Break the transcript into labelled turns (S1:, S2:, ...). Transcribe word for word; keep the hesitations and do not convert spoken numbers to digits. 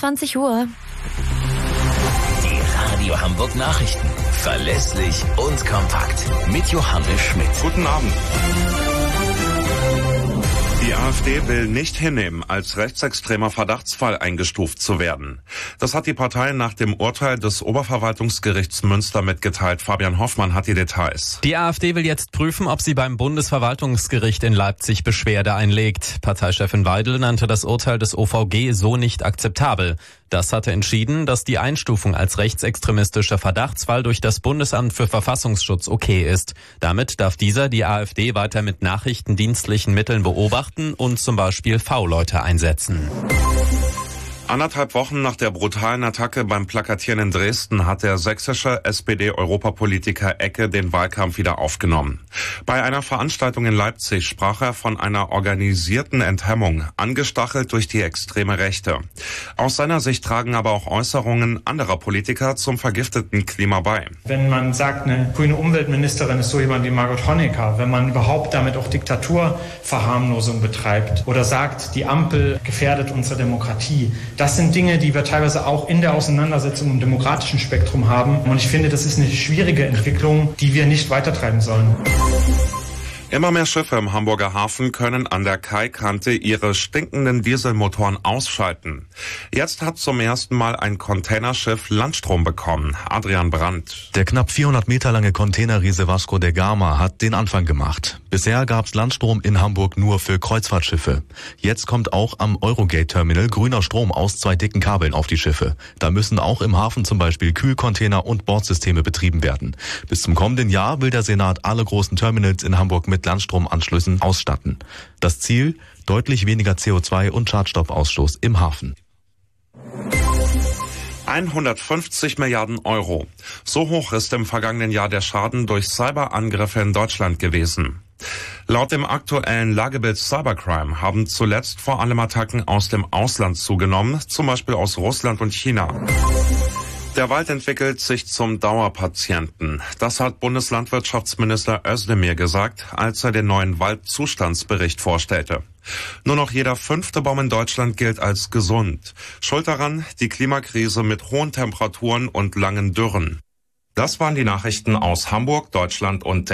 S1: zwanzig Uhr.
S2: Die Radio Hamburg Nachrichten. Verlässlich und kompakt. Mit Johannes Schmidt.
S3: Guten Abend. Die AfD will nicht hinnehmen, als rechtsextremer Verdachtsfall eingestuft zu werden. Das hat die Partei nach dem Urteil des Oberverwaltungsgerichts Münster mitgeteilt. Fabian Hoffmann hat die Details.
S4: Die AfD will jetzt prüfen, ob sie beim Bundesverwaltungsgericht in Leipzig Beschwerde einlegt. Parteichefin Weidel nannte das Urteil des O V G so nicht akzeptabel. Das hatte entschieden, dass die Einstufung als rechtsextremistischer Verdachtsfall durch das Bundesamt für Verfassungsschutz okay ist. Damit darf dieser die AfD weiter mit nachrichtendienstlichen Mitteln beobachten und zum Beispiel V-Leute einsetzen.
S3: Anderthalb Wochen nach der brutalen Attacke beim Plakatieren in Dresden hat der sächsische S P D-Europapolitiker Ecke den Wahlkampf wieder aufgenommen. Bei einer Veranstaltung in Leipzig sprach er von einer organisierten Enthemmung, angestachelt durch die extreme Rechte. Aus seiner Sicht tragen aber auch Äußerungen anderer Politiker zum vergifteten Klima bei.
S5: Wenn man sagt, eine grüne Umweltministerin ist so jemand wie Margot Honecker, wenn man überhaupt damit auch Diktaturverharmlosung betreibt oder sagt, die Ampel gefährdet unsere Demokratie, das sind Dinge, die wir teilweise auch in der Auseinandersetzung im demokratischen Spektrum haben. Und ich finde, das ist eine schwierige Entwicklung, die wir nicht weitertreiben sollen.
S3: Immer mehr Schiffe im Hamburger Hafen können an der Kaikante ihre stinkenden Dieselmotoren ausschalten. Jetzt hat zum ersten Mal ein Containerschiff Landstrom bekommen. Adrian Brandt.
S6: Der knapp vierhundert Meter lange Containerriese Vasco da Gama hat den Anfang gemacht. Bisher gab's Landstrom in Hamburg nur für Kreuzfahrtschiffe. Jetzt kommt auch am Eurogate-Terminal grüner Strom aus zwei dicken Kabeln auf die Schiffe. Da müssen auch im Hafen zum Beispiel Kühlcontainer und Bordsysteme betrieben werden. Bis zum kommenden Jahr will der Senat alle großen Terminals in Hamburg mit Landstromanschlüssen ausstatten. Das Ziel: deutlich weniger C O zwei und Schadstoffausstoß im Hafen.
S3: hundertfünfzig Milliarden Euro. So hoch ist im vergangenen Jahr der Schaden durch Cyberangriffe in Deutschland gewesen. Laut dem aktuellen Lagebild Cybercrime haben zuletzt vor allem Attacken aus dem Ausland zugenommen, zum Beispiel aus Russland und China. Der Wald entwickelt sich zum Dauerpatienten. Das hat Bundeslandwirtschaftsminister Özdemir gesagt, als er den neuen Waldzustandsbericht vorstellte. Nur noch jeder fünfte Baum in Deutschland gilt als gesund. Schuld daran die Klimakrise mit hohen Temperaturen und langen Dürren. Das waren die Nachrichten aus Hamburg, Deutschland und